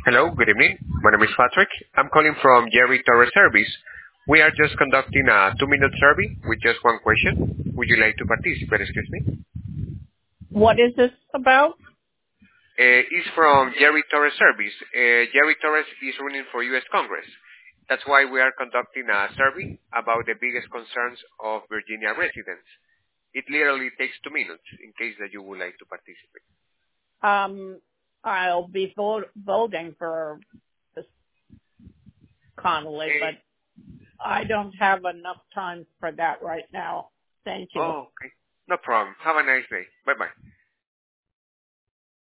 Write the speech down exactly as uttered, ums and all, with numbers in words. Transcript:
Hello, good evening. My name is Patrick. I'm calling from Jerry Torres Service. We are just conducting a two-minute survey with just one question. Would you like to participate, excuse me? What is this about? Uh, it's from Jerry Torres Service. Uh, Jerry Torres is running for U S Congress. That's why we are conducting a survey about the biggest concerns of Virginia residents. It literally takes two minutes in case that you would like to participate. Um, I'll be vote, voting for this Connolly, Uh, but I don't have enough time for that right now. Thank you. oh, okay. No problem. Have a nice day. Bye-bye.